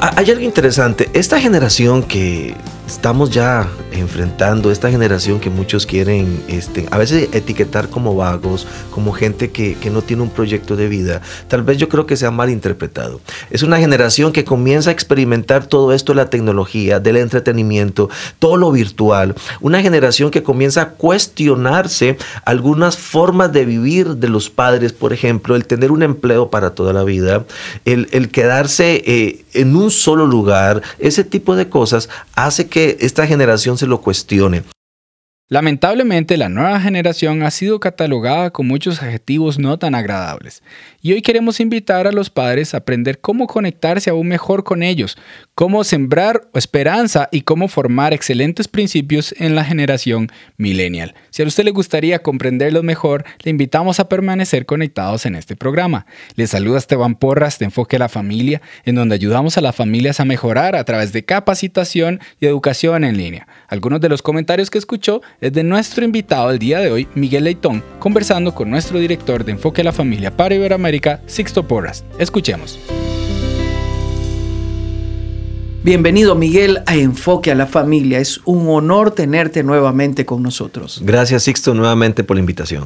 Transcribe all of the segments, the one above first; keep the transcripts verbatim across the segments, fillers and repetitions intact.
Hay algo interesante. Esta generación que estamos ya enfrentando, esta generación que muchos quieren este, a veces etiquetar como vagos, como gente que, que no tiene un proyecto de vida, tal vez yo creo que se ha malinterpretado. Es una generación que comienza a experimentar todo esto de la tecnología, del entretenimiento, todo lo virtual. Una generación que comienza a cuestionarse algunas formas de vivir de los padres, por ejemplo, el tener un empleo para toda la vida, el, el quedarse eh, en un solo lugar, ese tipo de cosas hace que esta generación se lo cuestione. Lamentablemente, la nueva generación ha sido catalogada con muchos adjetivos no tan agradables. Y hoy queremos invitar a los padres a aprender cómo conectarse aún mejor con ellos, cómo sembrar esperanza y cómo formar excelentes principios en la generación millennial. Si a usted le gustaría comprenderlo mejor, le invitamos a permanecer conectados en este programa. Les saluda Esteban Porras de Enfoque a la Familia, en donde ayudamos a las familias a mejorar a través de capacitación y educación en línea. Algunos de los comentarios que escuchó es de nuestro invitado el día de hoy, Miguel Leitón, conversando con nuestro director de Enfoque a la Familia para Iberoamérica, Sixto Porras. Escuchemos. Bienvenido, Miguel, a Enfoque a la Familia. Es un honor tenerte nuevamente con nosotros. Gracias, Sixto, nuevamente por la invitación.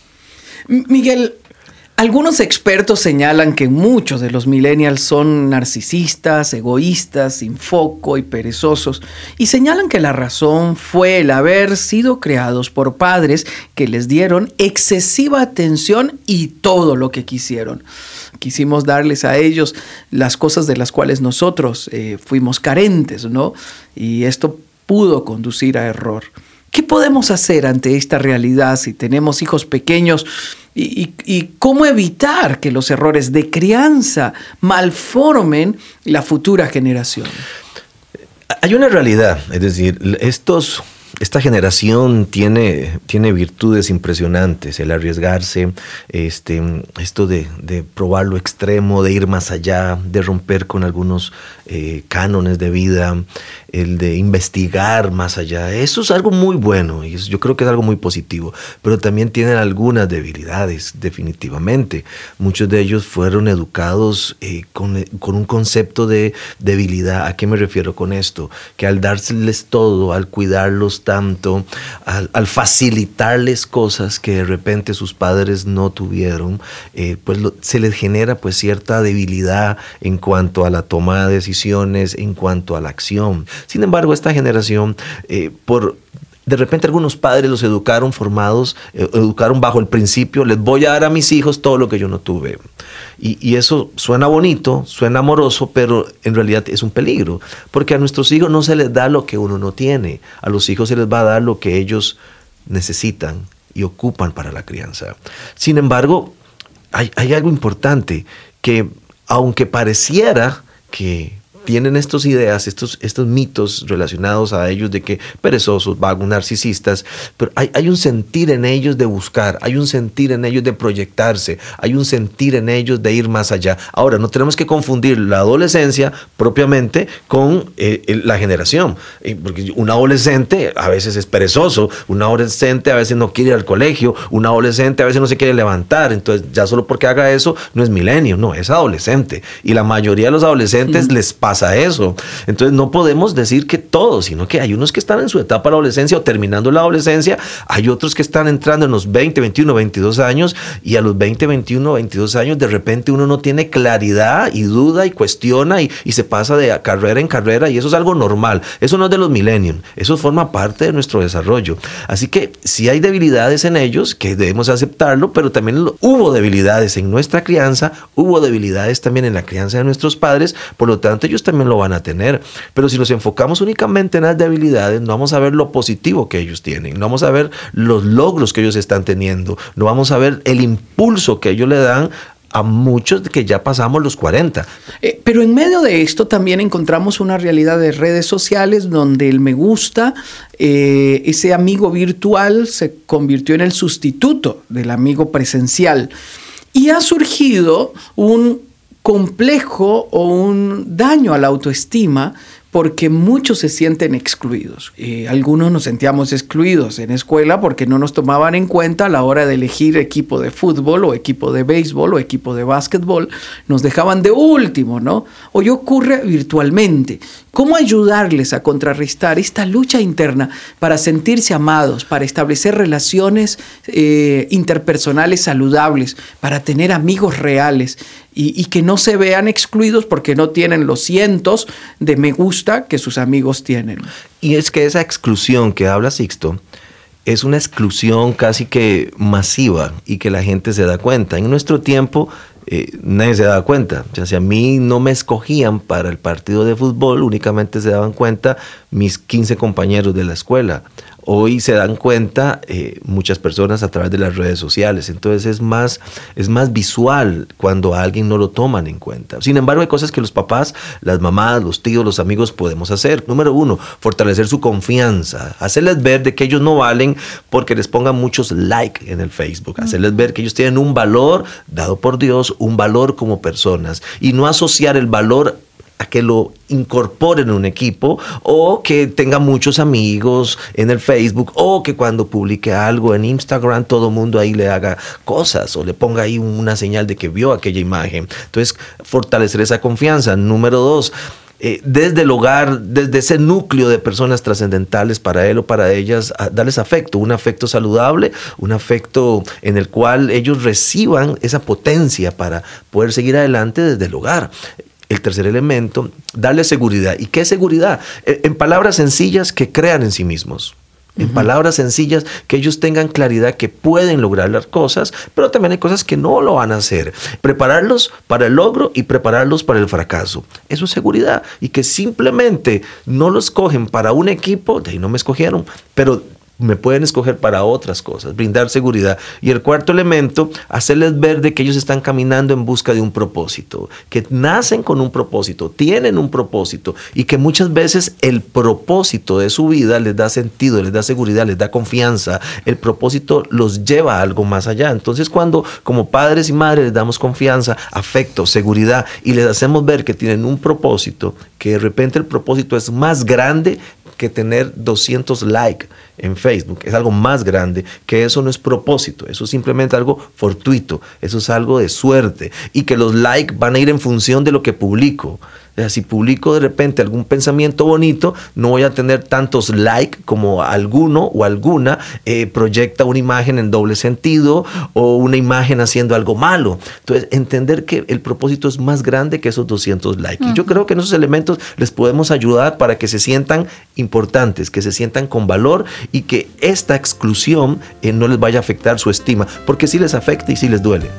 M- Miguel, algunos expertos señalan que muchos de los millennials son narcisistas, egoístas, sin foco y perezosos, y señalan que la razón fue el haber sido creados por padres que les dieron excesiva atención y todo lo que quisieron. Quisimos darles a ellos las cosas de las cuales nosotros eh, fuimos carentes, ¿no? Y esto pudo conducir a error. ¿Qué podemos hacer ante esta realidad si tenemos hijos pequeños? Y, y, y cómo evitar que los errores de crianza malformen la futura generación. Hay una realidad, es decir, estos, esta generación tiene, tiene virtudes impresionantes, el arriesgarse, este, esto de, de probar lo extremo, de ir más allá, de romper con algunos eh, cánones de vida, el de investigar más allá. Eso es algo muy bueno y yo creo que es algo muy positivo, pero también tienen algunas debilidades, definitivamente. Muchos de ellos fueron educados eh, con, con un concepto de debilidad. ¿A qué me refiero con esto? Que al dárseles todo, al cuidarlos tanto, al, al facilitarles cosas que de repente sus padres no tuvieron, eh, pues lo, se les genera pues cierta debilidad en cuanto a la toma de decisiones, en cuanto a la acción. Sin embargo, esta generación, eh, por de repente algunos padres los educaron formados, eh, educaron bajo el principio, les voy a dar a mis hijos todo lo que yo no tuve. Y, y eso suena bonito, suena amoroso, pero en realidad es un peligro, porque a nuestros hijos no se les da lo que uno no tiene, a los hijos se les va a dar lo que ellos necesitan y ocupan para la crianza. Sin embargo, hay, hay algo importante, que aunque pareciera que tienen estas ideas, estos, estos mitos relacionados a ellos de que perezosos, vagos, narcisistas, pero hay, hay un sentir en ellos de buscar, hay un sentir en ellos de proyectarse, hay un sentir en ellos de ir más allá. Ahora, no tenemos que confundir la adolescencia propiamente con eh, la generación, eh, porque un adolescente a veces es perezoso, un adolescente a veces no quiere ir al colegio, un adolescente a veces no se quiere levantar, entonces ya solo porque haga eso no es milenio, no, es adolescente. Y la mayoría de los adolescentes mm. les pasa a eso. Entonces no podemos decir que todos, sino que hay unos que están en su etapa de la adolescencia o terminando la adolescencia, hay otros que están entrando en los veinte, veintiuno, veintidós años, y a los veinte, veintiuno, veintidós años de repente uno no tiene claridad y duda y cuestiona y, y se pasa de carrera en carrera, y eso es algo normal. Eso no es de los millennials, eso forma parte de nuestro desarrollo. Así que sí hay debilidades en ellos que debemos aceptarlo, pero también lo, hubo debilidades en nuestra crianza, hubo debilidades también en la crianza de nuestros padres, por lo tanto ellos también lo van a tener. Pero si nos enfocamos únicamente en las debilidades, no vamos a ver lo positivo que ellos tienen, no vamos a ver los logros que ellos están teniendo, no vamos a ver el impulso que ellos le dan a muchos que ya pasamos los cuarenta. Eh, pero en medio de esto también encontramos una realidad de redes sociales donde el me gusta, eh, ese amigo virtual se convirtió en el sustituto del amigo presencial. Y ha surgido un complejo o un daño a la autoestima porque muchos se sienten excluidos. Eh, algunos nos sentíamos excluidos en escuela porque no nos tomaban en cuenta a la hora de elegir equipo de fútbol o equipo de béisbol o equipo de básquetbol. Nos dejaban de último, ¿no? Hoy ocurre virtualmente. ¿Cómo ayudarles a contrarrestar esta lucha interna para sentirse amados, para establecer relaciones eh, interpersonales saludables, para tener amigos reales y, y que no se vean excluidos porque no tienen los cientos de me gusta que sus amigos tienen? Y es que esa exclusión que habla Sixto es una exclusión casi que masiva y que la gente se da cuenta. En nuestro tiempo eh, nadie se daba cuenta. O sea, si a mí no me escogían para el partido de fútbol, únicamente se daban cuenta mis quince compañeros de la escuela. Hoy se dan cuenta eh, muchas personas a través de las redes sociales. Entonces es más, es más visual cuando a alguien no lo toman en cuenta. Sin embargo, hay cosas que los papás, las mamás, los tíos, los amigos podemos hacer. Número uno, fortalecer su confianza. Hacerles ver de que ellos no valen porque les pongan muchos likes en el Facebook. Hacerles ver que ellos tienen un valor dado por Dios, un valor como personas. Y no asociar el valor a que lo incorporen en un equipo o que tenga muchos amigos en el Facebook o que cuando publique algo en Instagram todo el mundo ahí le haga cosas o le ponga ahí una señal de que vio aquella imagen. Entonces, fortalecer esa confianza. Número dos, eh, desde el hogar, desde ese núcleo de personas trascendentales para él o para ellas, darles afecto, un afecto saludable, un afecto en el cual ellos reciban esa potencia para poder seguir adelante desde el hogar. El tercer elemento, darle seguridad. ¿Y qué es seguridad? En palabras sencillas, que crean en sí mismos. En uh-huh. palabras sencillas, que ellos tengan claridad que pueden lograr las cosas, pero también hay cosas que no lo van a hacer. Prepararlos para el logro y prepararlos para el fracaso. Eso es seguridad. Y que simplemente no los escogen para un equipo, de ahí no me escogieron, pero me pueden escoger para otras cosas, brindar seguridad. Y el cuarto elemento, hacerles ver de que ellos están caminando en busca de un propósito, que nacen con un propósito, tienen un propósito y que muchas veces el propósito de su vida les da sentido, les da seguridad, les da confianza. El propósito los lleva a algo más allá. Entonces, cuando como padres y madres les damos confianza, afecto, seguridad y les hacemos ver que tienen un propósito, que de repente el propósito es más grande que tener doscientos likes en Facebook, es algo más grande, que eso no es propósito, eso es simplemente algo fortuito, eso es algo de suerte y que los likes van a ir en función de lo que publico. O sea, si publico de repente algún pensamiento bonito, no voy a tener tantos likes como alguno o alguna eh, proyecta una imagen en doble sentido o una imagen haciendo algo malo. Entonces, entender que el propósito es más grande que esos doscientos likes. Uh-huh. Y yo creo que en esos elementos les podemos ayudar para que se sientan importantes, que se sientan con valor y que esta exclusión eh, no les vaya a afectar su estima, porque sí les afecta y sí les duele.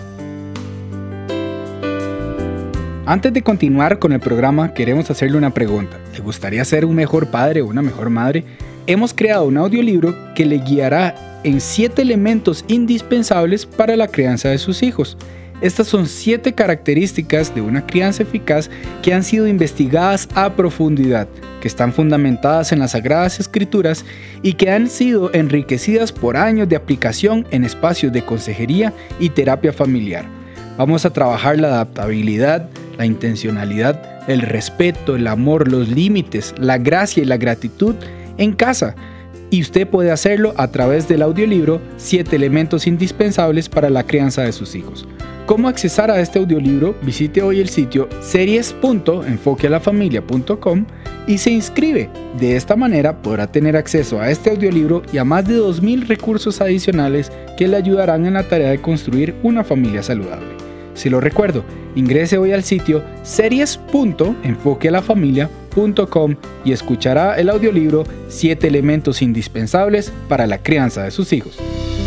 Antes de continuar con el programa, queremos hacerle una pregunta. ¿Le gustaría ser un mejor padre o una mejor madre? Hemos creado un audiolibro que le guiará en siete elementos indispensables para la crianza de sus hijos. Estas son siete características de una crianza eficaz que han sido investigadas a profundidad, que están fundamentadas en las Sagradas Escrituras y que han sido enriquecidas por años de aplicación en espacios de consejería y terapia familiar. Vamos a trabajar la adaptabilidad, la intencionalidad, el respeto, el amor, los límites, la gracia y la gratitud en casa. Y usted puede hacerlo a través del audiolibro siete elementos indispensables para la crianza de sus hijos. ¿Cómo accesar a este audiolibro? Visite hoy el sitio series punto enfoque a la familia punto com y se inscribe. De esta manera podrá tener acceso a este audiolibro y a más de dos mil recursos adicionales que le ayudarán en la tarea de construir una familia saludable. Si lo recuerdo, ingrese hoy al sitio series punto enfoque a la familia punto com y escuchará el audiolibro siete elementos indispensables para la crianza de sus hijos.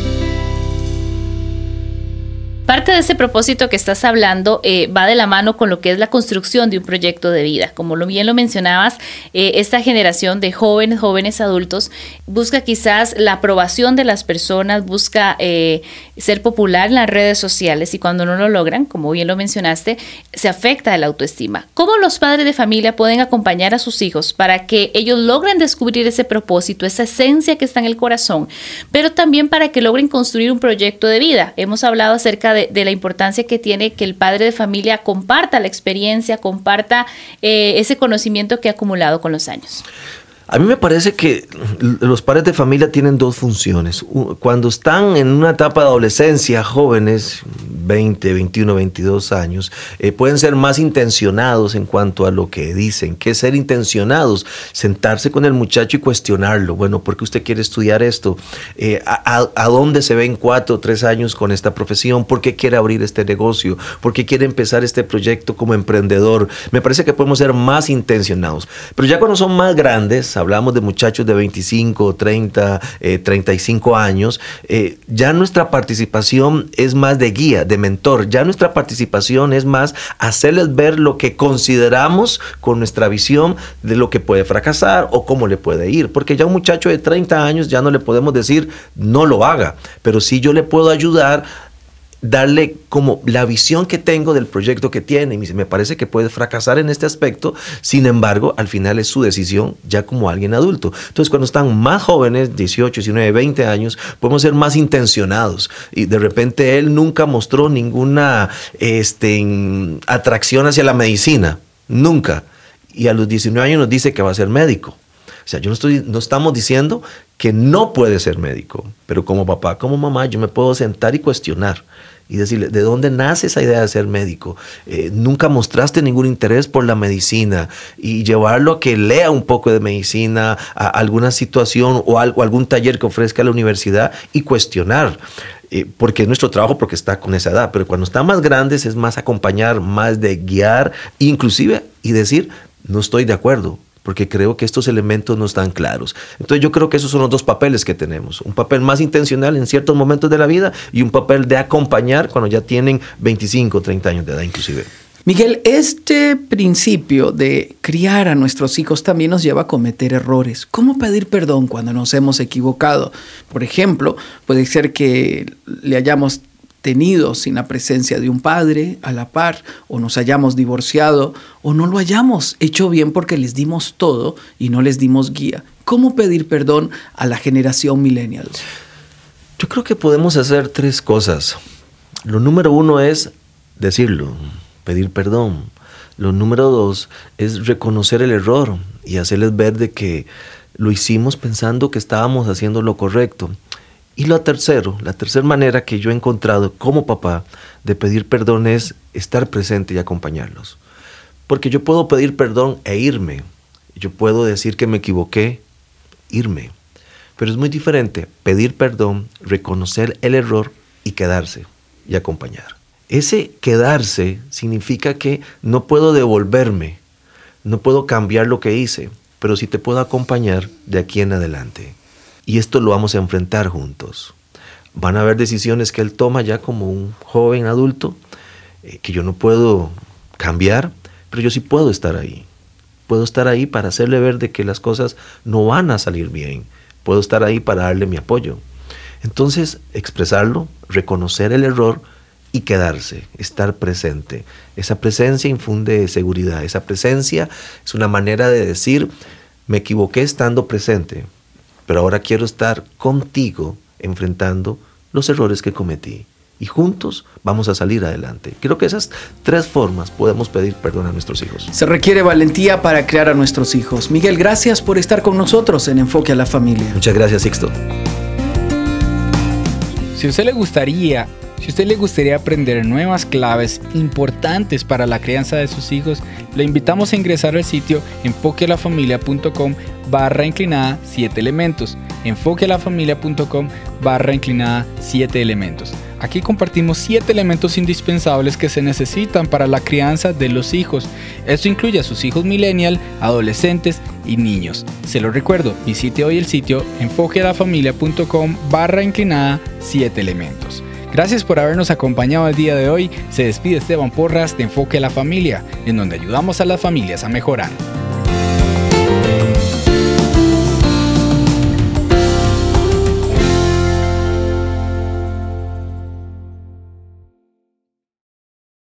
Parte de ese propósito que estás hablando eh, va de la mano con lo que es la construcción de un proyecto de vida. Como lo bien lo mencionabas, eh, esta generación de jóvenes, jóvenes adultos, busca quizás la aprobación de las personas, busca eh, ser popular en las redes sociales y cuando no lo logran, como bien lo mencionaste, se afecta la autoestima. ¿Cómo los padres de familia pueden acompañar a sus hijos para que ellos logren descubrir ese propósito, esa esencia que está en el corazón, pero también para que logren construir un proyecto de vida? Hemos hablado acerca de de, de la importancia que tiene que el padre de familia comparta la experiencia, comparta eh, ese conocimiento que ha acumulado con los años. A mí me parece que los padres de familia tienen dos funciones. Cuando están en una etapa de adolescencia, jóvenes, veinte, veintiuno, veintidós años, eh, pueden ser más intencionados en cuanto a lo que dicen. ¿Qué es ser intencionados? Sentarse con el muchacho y cuestionarlo. Bueno, ¿por qué usted quiere estudiar esto? Eh, a, a, ¿A dónde se ve en cuatro o tres años con esta profesión? ¿Por qué quiere abrir este negocio? ¿Por qué quiere empezar este proyecto como emprendedor? Me parece que podemos ser más intencionados. Pero ya cuando son más grandes, hablamos de muchachos de veinticinco, treinta, eh, treinta y cinco años, eh, ya nuestra participación es más de guía, de mentor, ya nuestra participación es más hacerles ver lo que consideramos con nuestra visión de lo que puede fracasar o cómo le puede ir, porque ya un muchacho de treinta años ya no le podemos decir no lo haga, pero sí yo le puedo ayudar, darle como la visión que tengo del proyecto que tiene. Y me parece que puede fracasar en este aspecto, sin embargo, al final es su decisión ya como alguien adulto. Entonces, cuando están más jóvenes, dieciocho, diecinueve, veinte años, podemos ser más intencionados. Y de repente él nunca mostró ninguna este, atracción hacia la medicina, nunca. Y a los diecinueve años nos dice que va a ser médico. O sea, yo no, estoy, no estamos diciendo que no puede ser médico, pero como papá, como mamá, yo me puedo sentar y cuestionar y decirle, ¿de dónde nace esa idea de ser médico? Eh, nunca mostraste ningún interés por la medicina, y llevarlo a que lea un poco de medicina, a alguna situación o algo, algún taller que ofrezca la universidad y cuestionar. Eh, porque es nuestro trabajo, porque está con esa edad, pero cuando están más grandes es más acompañar, más de guiar, inclusive y decir, no estoy de acuerdo, porque creo que estos elementos no están claros. Entonces yo creo que esos son los dos papeles que tenemos. Un papel más intencional en ciertos momentos de la vida y un papel de acompañar cuando ya tienen veinticinco, treinta años de edad inclusive. Miguel, este principio de criar a nuestros hijos también nos lleva a cometer errores. ¿Cómo pedir perdón cuando nos hemos equivocado? Por ejemplo, puede ser que le hayamos tenido sin la presencia de un padre a la par, o nos hayamos divorciado, o no lo hayamos hecho bien porque les dimos todo y no les dimos guía. ¿Cómo pedir perdón a la generación millennial? Yo creo que podemos hacer tres cosas. Lo número uno es decirlo, pedir perdón. Lo número dos es reconocer el error y hacerles ver de que lo hicimos pensando que estábamos haciendo lo correcto. Y lo tercero, la tercera manera que yo he encontrado como papá de pedir perdón es estar presente y acompañarlos. Porque yo puedo pedir perdón e irme. Yo puedo decir que me equivoqué, irme. Pero es muy diferente pedir perdón, reconocer el error y quedarse y acompañar. Ese quedarse significa que no puedo devolverme, no puedo cambiar lo que hice, pero sí te puedo acompañar de aquí en adelante. Y esto lo vamos a enfrentar juntos. Van a haber decisiones que él toma ya como un joven adulto, eh, que yo no puedo cambiar, pero yo sí puedo estar ahí. Puedo estar ahí para hacerle ver de que las cosas no van a salir bien. Puedo estar ahí para darle mi apoyo. Entonces, expresarlo, reconocer el error y quedarse, estar presente. Esa presencia infunde seguridad. Esa presencia es una manera de decir, me equivoqué estando presente, pero ahora quiero estar contigo enfrentando los errores que cometí. Y juntos vamos a salir adelante. Creo que esas tres formas podemos pedir perdón a nuestros hijos. Se requiere valentía para criar a nuestros hijos. Miguel, gracias por estar con nosotros en Enfoque a la Familia. Muchas gracias, Sixto. Si a usted le gustaría, si a usted le gustaría aprender nuevas claves importantes para la crianza de sus hijos, le invitamos a ingresar al sitio enfoquealafamilia.com barra inclinada siete elementos. enfoquealafamilia.com barra inclinada siete elementos. Aquí compartimos siete elementos indispensables que se necesitan para la crianza de los hijos. Esto incluye a sus hijos millennial, adolescentes y niños. Se lo recuerdo, visite hoy el sitio enfoquealafamilia.com barra inclinada siete elementos. Gracias por habernos acompañado el día de hoy. Se despide Esteban Porras de Enfoque a la Familia, en donde ayudamos a las familias a mejorar.